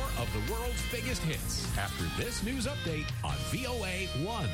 of the world's biggest hits after this news update on VOA1.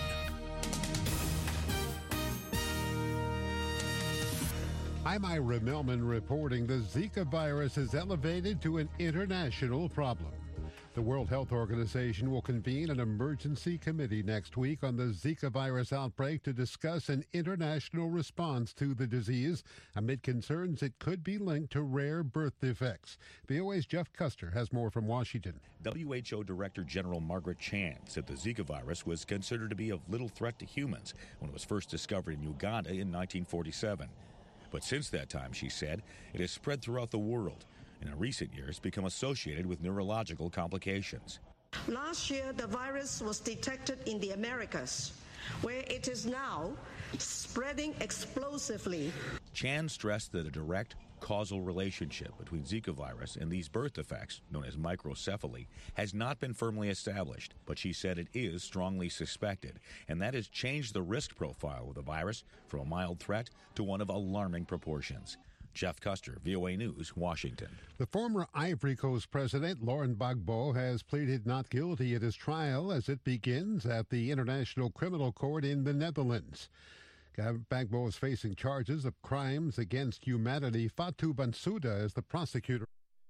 I'm Ira Millman reporting the Zika virus is elevated to an international problem. The World Health Organization will convene an emergency committee next week on the Zika virus outbreak to discuss an international response to the disease amid concerns it could be linked to rare birth defects. VOA's Jeff Custer has more from Washington. WHO Director General Margaret Chan said the Zika virus was considered to be of little threat to humans when it was first discovered in Uganda in 1947. But since that time, she said, it has spread throughout the world. And in recent years become associated with neurological complications. Last year, the virus was detected in the Americas, where it is now spreading explosively. Chan stressed that a direct causal relationship between Zika virus and these birth defects, known as microcephaly, has not been firmly established, but she said it is strongly suspected, and that has changed the risk profile of the virus from a mild threat to one of alarming proportions. Jeff Custer, VOA News, Washington. The former Ivory Coast president, Laurent Gbagbo, has pleaded not guilty at his trial as it begins at the International Criminal Court in the Netherlands. Gbagbo is facing charges of crimes against humanity. Fatou Bensouda is the prosecutor.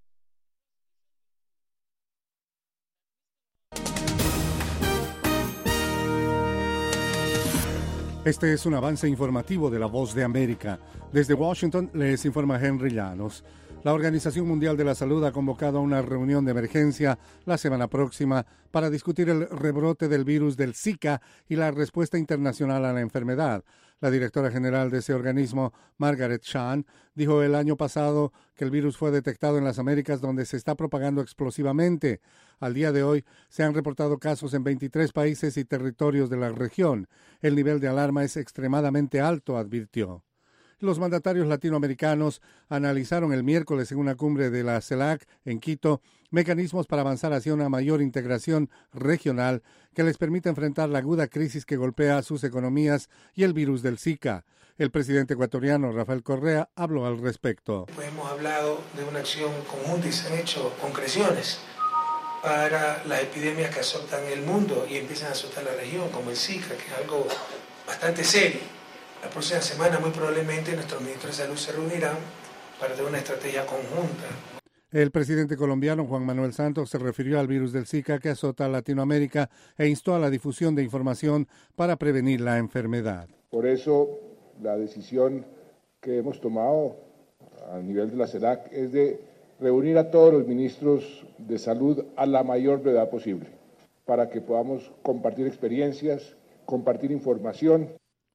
Este es un avance informativo de La Voz de América. Desde Washington les informa Henry Llanos. La Organización Mundial de la Salud ha convocado a una reunión de emergencia la semana próxima para discutir el rebrote del virus del Zika y la respuesta internacional a la enfermedad. La directora general de ese organismo, Margaret Chan, dijo el año pasado que el virus fue detectado en las Américas, donde se está propagando explosivamente. Al día de hoy se han reportado casos en 23 países y territorios de la región. El nivel de alarma es extremadamente alto, advirtió. Los mandatarios latinoamericanos analizaron el miércoles en una cumbre de la CELAC en Quito mecanismos para avanzar hacia una mayor integración regional que les permita enfrentar la aguda crisis que golpea a sus economías y el virus del Zika. El presidente ecuatoriano Rafael Correa habló al respecto. Hemos hablado de una acción conjunta y se han hecho concreciones para las epidemias que azotan el mundo y empiezan a azotar la región, como el Zika, que es algo bastante serio. La próxima semana muy probablemente nuestros ministros de salud se reunirán para tener una estrategia conjunta. El presidente colombiano Juan Manuel Santos se refirió al virus del Zika que azota a Latinoamérica e instó a la difusión de información para prevenir la enfermedad. Por eso la decisión que hemos tomado a nivel de la CELAC es de reunir a todos los ministros de salud a la mayor brevedad posible para que podamos compartir experiencias, compartir información.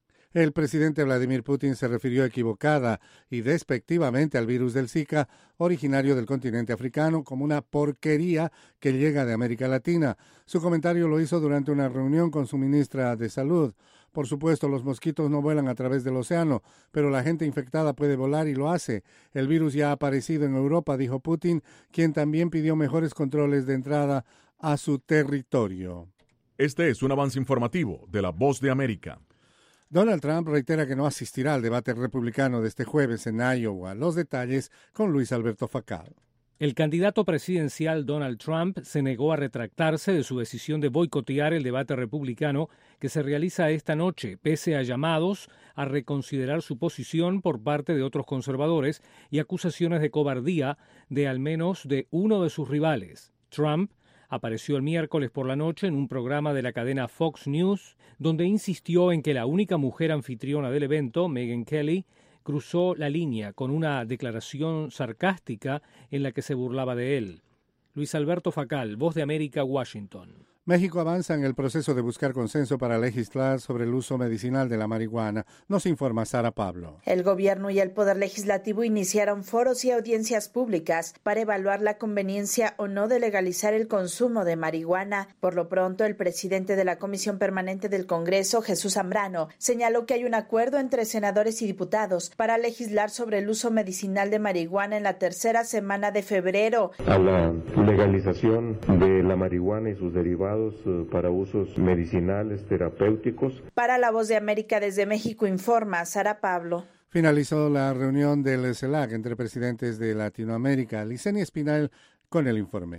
El presidente Vladimir Putin se refirió equivocada y despectivamente al virus del Zika, originario del continente africano, como una porquería que llega de América Latina. Su comentario lo hizo durante una reunión con su ministra de Salud. Por supuesto, los mosquitos no vuelan a través del océano, pero la gente infectada puede volar y lo hace. El virus ya ha aparecido en Europa, dijo Putin, quien también pidió mejores controles de entrada a su territorio. Este es un avance informativo de La Voz de América. Donald Trump reitera que no asistirá al debate republicano de este jueves en Iowa. Los detalles con Luis Alberto Facal. El candidato presidencial Donald Trump se negó a retractarse de su decisión de boicotear el debate republicano que se realiza esta noche, pese a llamados a reconsiderar su posición por parte de otros conservadores y acusaciones de cobardía de al menos de uno de sus rivales. Trump apareció el miércoles por la noche en un programa de la cadena Fox News, donde insistió en que la única mujer anfitriona del evento, Megyn Kelly, cruzó la línea con una declaración sarcástica en la que se burlaba de él. Luis Alberto Facal, Voz de América, Washington. México avanza en el proceso de buscar consenso para legislar sobre el uso medicinal de la marihuana. Nos informa Sara Pablo. El gobierno y el Poder Legislativo iniciaron foros y audiencias públicas para evaluar la conveniencia o no de legalizar el consumo de marihuana. Por lo pronto, el presidente de la Comisión Permanente del Congreso, Jesús Zambrano, señaló que hay un acuerdo entre senadores y diputados para legislar sobre el uso medicinal de marihuana en la tercera semana de febrero. A la legalización de la marihuana y sus derivados para usos medicinales, terapéuticos. Para La Voz de América desde México informa Sara Pablo. Finalizó la reunión del CELAC entre presidentes de Latinoamérica. Licenia Espinal con el informe.